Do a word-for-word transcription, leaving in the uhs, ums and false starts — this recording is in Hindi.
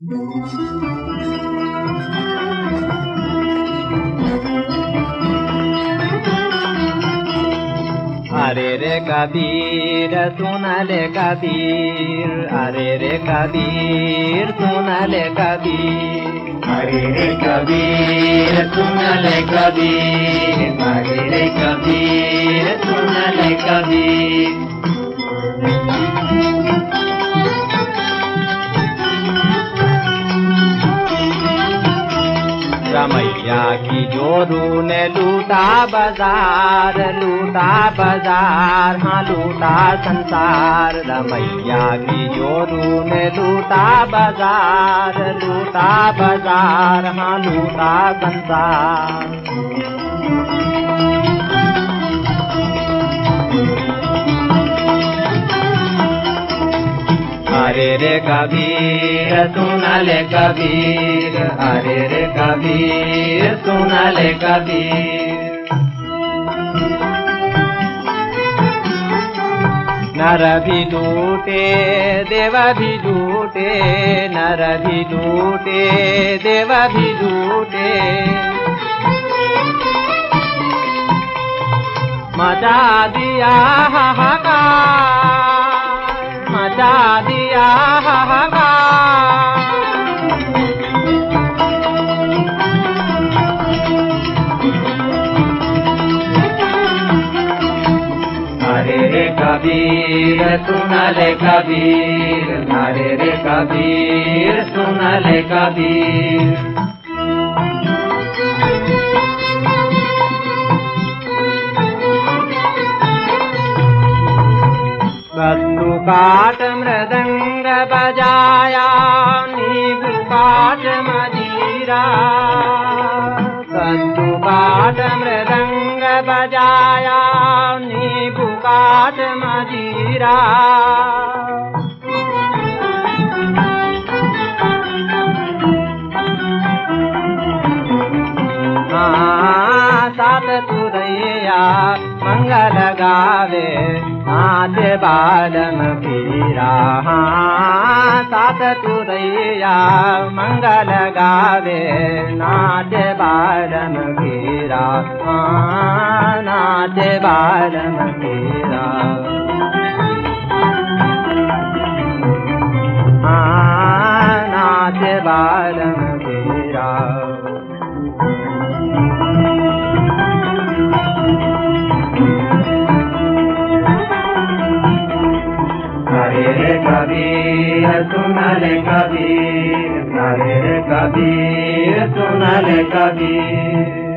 अरे रे कबीर सुन ले कबीर, अरे रे कबीर सुन ले कबीर, अरे रे कबीर सुन ले कबीर, अरे रे कबीर सुन ले कबीर। रमैया की जोरू ने लूटा बाजार, लूटा बाजार, हाँ लूटा संसार। रमैया की जोरू ने लूटा बाजार, लूटा बाजार, हाँ लूटा संसार। अरे रे कबीर सुन ले कबीर, अरे रे कबीर सुन ले कबीर। नर भी लूटे देव भी लूटे, नर भी लूटे देव भी लूटे। मचा दिया हाहाकार, मचा दिया हाहाकार। अरे रे कबीर सुन ले कबीर, अरे रे कबीर सुन ले कबीर। कद्दू काट मृदंग बजाया, नींबू काट मजीरा। कद्दू काट मृदंग बजाया, नींबू काट मजीरा। हाँ सात तुरैया मंगल गावे, नाचे बालम पीरा। हाँ सात तुरैया मंगल गावे, नाचे बालम पीरा। हाँ नाचे बालम पीरा। हाँ नाचे बालम पीरा। अरे रे कबीर सुन ले कबीर, अरे रे कबीर सुन ले कबीर।